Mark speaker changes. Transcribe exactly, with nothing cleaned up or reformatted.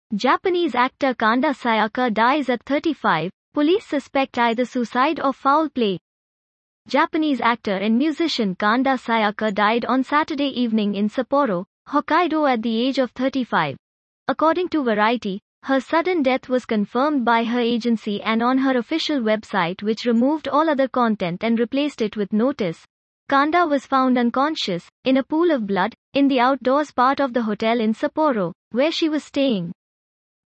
Speaker 1: Japanese actor Kanda Sayaka dies at thirty-five. Police suspect either suicide or foul play. Japanese actor and musician Kanda Sayaka died on Saturday evening in Sapporo, Hokkaido at the age of thirty-five. According to Variety, her sudden death was confirmed by her agency and on her official website, which removed all other content and replaced it with notice. Kanda was found unconscious, in a pool of blood, in the outdoors part of the hotel in Sapporo, where she was staying.